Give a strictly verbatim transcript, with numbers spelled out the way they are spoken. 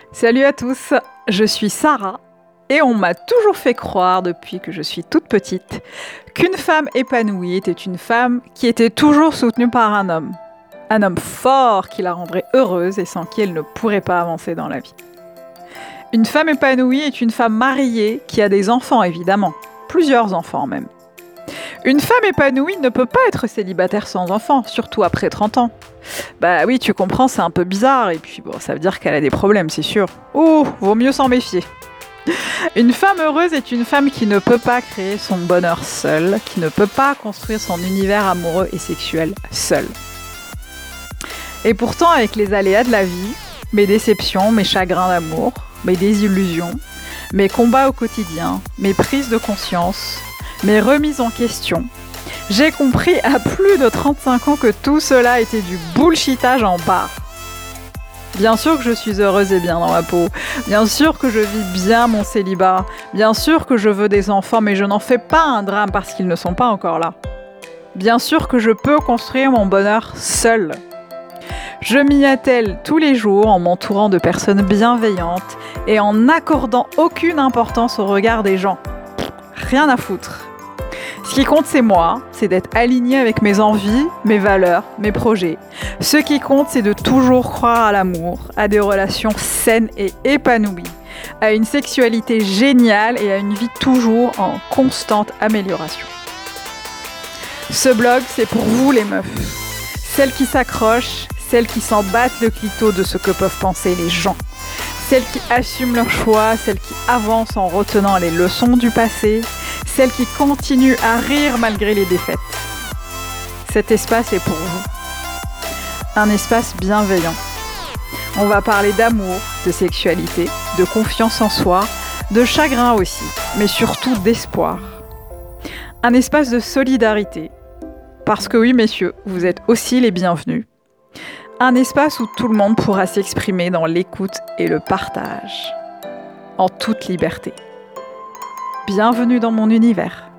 Salut à tous, je suis Sarah et on m'a toujours fait croire depuis que je suis toute petite qu'une femme épanouie était une femme qui était toujours soutenue par un homme. Un homme fort qui la rendrait heureuse et sans qui elle ne pourrait pas avancer dans la vie. Une femme épanouie est une femme mariée qui a des enfants évidemment, plusieurs enfants même. Une femme épanouie ne peut pas être célibataire sans enfant, surtout après trente ans. Bah oui, tu comprends, c'est un peu bizarre, et puis bon, ça veut dire qu'elle a des problèmes, c'est sûr. Oh, vaut mieux s'en méfier. Une femme heureuse est une femme qui ne peut pas créer son bonheur seule, qui ne peut pas construire son univers amoureux et sexuel seule. Et pourtant, avec les aléas de la vie, mes déceptions, mes chagrins d'amour, mes désillusions, mes combats au quotidien, mes prises de conscience, mes remises en question, j'ai compris à plus de trente-cinq ans que tout cela était du bullshitage en barre. Bien sûr que je suis heureuse et bien dans ma peau, bien sûr que je vis bien mon célibat, bien sûr que je veux des enfants, mais je n'en fais pas un drame parce qu'ils ne sont pas encore là. Bien sûr que je peux construire mon bonheur seule. Je m'y attelle tous les jours en m'entourant de personnes bienveillantes et en n'accordant aucune importance au regard des gens. Rien à foutre. Ce qui compte, c'est moi, c'est d'être aligné avec mes envies, mes valeurs, mes projets. Ce qui compte, c'est de toujours croire à l'amour, à des relations saines et épanouies, à une sexualité géniale et à une vie toujours en constante amélioration. Ce blog, c'est pour vous les meufs. Celles qui s'accrochent, celles qui s'en battent le clito de ce que peuvent penser les gens. Celles qui assument leurs choix, celles qui avancent en retenant les leçons du passé, celles qui continuent à rire malgré les défaites. Cet espace est pour vous. Un espace bienveillant. On va parler d'amour, de sexualité, de confiance en soi, de chagrin aussi, mais surtout d'espoir. Un espace de solidarité. Parce que oui, messieurs, vous êtes aussi les bienvenus. Un espace où tout le monde pourra s'exprimer dans l'écoute et le partage, en toute liberté. Bienvenue dans mon univers.